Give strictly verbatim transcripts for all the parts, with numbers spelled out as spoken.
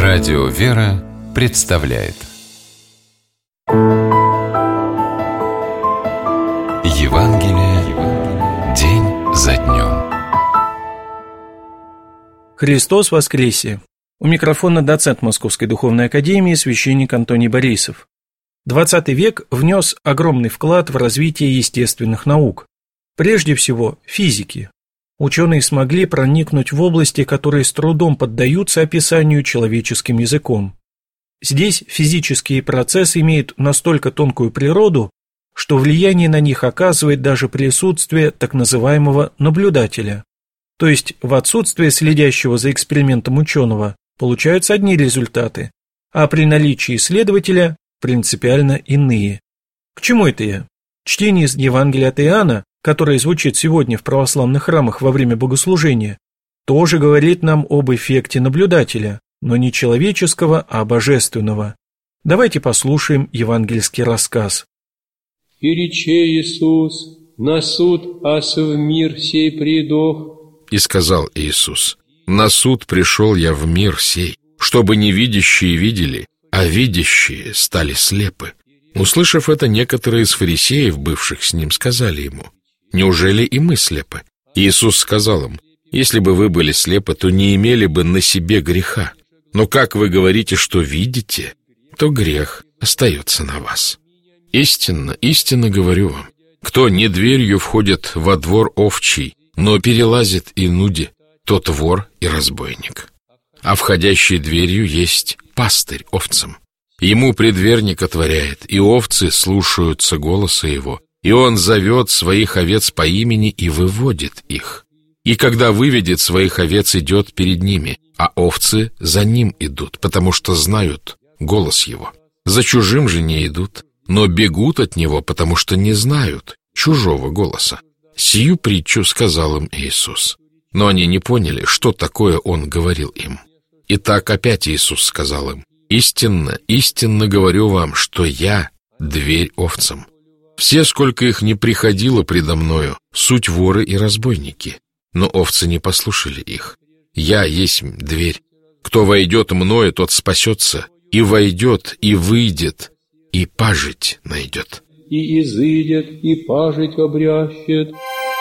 Радио «Вера» представляет Евангелие день за днем. Христос воскресе! У микрофона доцент Московской духовной академии, священник Антоний Борисов. двадцатый век внес огромный вклад в развитие естественных наук, прежде всего физики. Ученые смогли проникнуть в области, которые с трудом поддаются описанию человеческим языком. Здесь физические процессы имеют настолько тонкую природу, что влияние на них оказывает даже присутствие так называемого наблюдателя. То есть в отсутствие следящего за экспериментом ученого получаются одни результаты, а при наличии исследователя принципиально иные. К чему это я? Чтение из Евангелия от Иоанна, которое звучит сегодня в православных храмах во время богослужения, тоже говорит нам об эффекте наблюдателя, но не человеческого, а божественного. Давайте послушаем евангельский рассказ. «И рече Иисус, на суд ас в мир сей придох». И сказал Иисус: «На суд пришел я в мир сей, чтобы невидящие видели, а видящие стали слепы». Услышав это, некоторые из фарисеев, бывших с ним, сказали ему: «Неужели и мы слепы?» Иисус сказал им: «Если бы вы были слепы, то не имели бы на себе греха. Но как вы говорите, что видите, то грех остается на вас. Истинно, истинно говорю вам, кто не дверью входит во двор овчий, но перелазит и нуди, тот вор и разбойник. А входящий дверью есть пастырь овцам. Ему предверник отворяет, и овцы слушаются голоса его, и он зовет своих овец по имени и выводит их. И когда выведет своих овец, идет перед ними, а овцы за ним идут, потому что знают голос его. За чужим же не идут, но бегут от него, потому что не знают чужого голоса». Сию притчу сказал им Иисус. Но они не поняли, что такое он говорил им. Итак, опять Иисус сказал им: «Истинно, истинно говорю вам, что я дверь овцам. Все, сколько их не приходило предо мною, суть воры и разбойники, но овцы не послушали их. Я есть дверь. Кто войдет мною, тот спасется, и войдет, и выйдет, и пажить найдет. И изыдет, и пажить обрящет».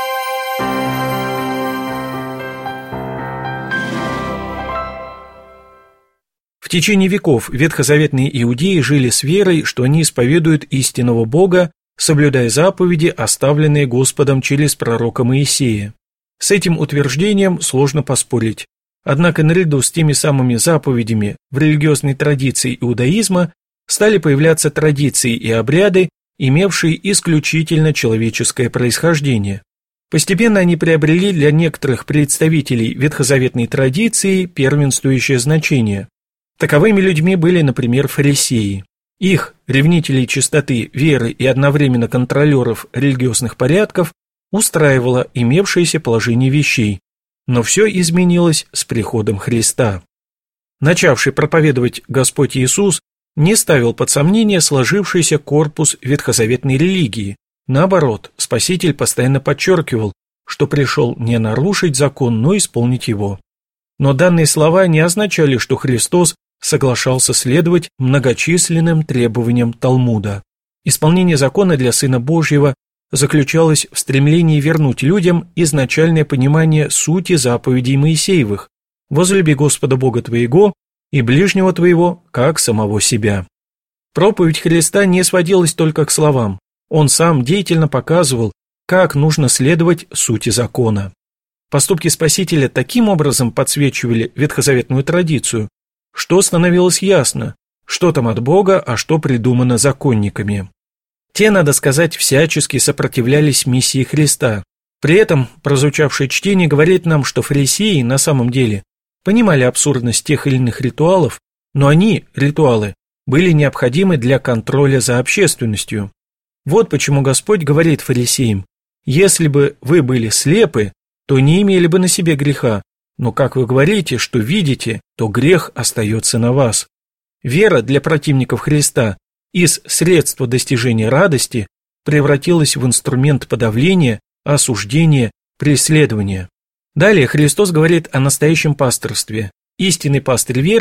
В течение веков ветхозаветные иудеи жили с верой, что они исповедуют истинного Бога, соблюдая заповеди, оставленные Господом через пророка Моисея. С этим утверждением сложно поспорить. Однако наряду с теми самыми заповедями в религиозной традиции иудаизма стали появляться традиции и обряды, имевшие исключительно человеческое происхождение. Постепенно они приобрели для некоторых представителей ветхозаветной традиции первенствующее значение. Таковыми людьми были, например, фарисеи. Их, ревнителей чистоты, веры и одновременно контролеров религиозных порядков, устраивало имевшееся положение вещей. Но все изменилось с приходом Христа. Начавший проповедовать Господь Иисус не ставил под сомнение сложившийся корпус ветхозаветной религии. Наоборот, Спаситель постоянно подчеркивал, что пришел не нарушить закон, но исполнить его. Но данные слова не означали, что Христос соглашался следовать многочисленным требованиям Талмуда. Исполнение закона для Сына Божьего заключалось в стремлении вернуть людям изначальное понимание сути заповедей Моисеевых: «Возлюби Господа Бога твоего и ближнего твоего, как самого себя». Проповедь Христа не сводилась только к словам. Он сам деятельно показывал, как нужно следовать сути закона. Поступки Спасителя таким образом подсвечивали ветхозаветную традицию, что становилось ясно, что там от Бога, а что придумано законниками. Те, надо сказать, всячески сопротивлялись миссии Христа. При этом прозвучавшее чтение говорит нам, что фарисеи на самом деле понимали абсурдность тех или иных ритуалов, но они, ритуалы, были необходимы для контроля за общественностью. Вот почему Господь говорит фарисеям: «Если бы вы были слепы, то не имели бы на себе греха, но как вы говорите, что видите, то грех остается на вас». Вера для противников Христа из средства достижения радости превратилась в инструмент подавления, осуждения, преследования. Далее Христос говорит о настоящем пасторстве. Истинный пастырь веры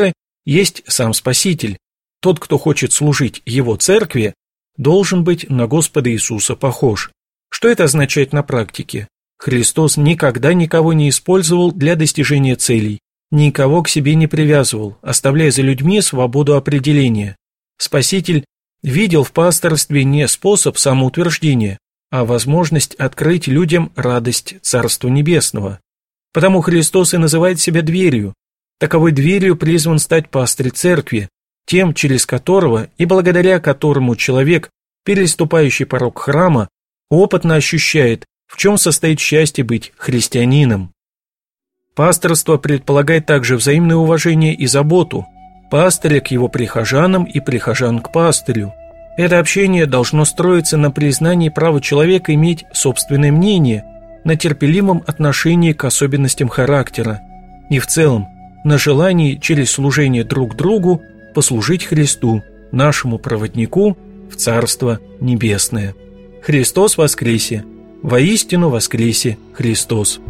есть сам Спаситель. Тот, кто хочет служить Его церкви, должен быть на Господа Иисуса похож. Что это означает на практике? Христос никогда никого не использовал для достижения целей, никого к себе не привязывал, оставляя за людьми свободу определения. Спаситель видел в пасторстве не способ самоутверждения, а возможность открыть людям радость Царства Небесного. Потому Христос и называет себя дверью. Таковой дверью призван стать пастырь церкви, тем, через которого и благодаря которому человек, переступающий порог храма, опытно ощущает, в чем состоит счастье быть христианином. Пасторство предполагает также взаимное уважение и заботу, пастыря к его прихожанам и прихожан к пастырю. Это общение должно строиться на признании права человека иметь собственное мнение, на терпеливом отношении к особенностям характера и в целом на желании через служение друг другу послужить Христу, нашему проводнику в Царство Небесное. Христос воскресе! Воистину воскресе Христос!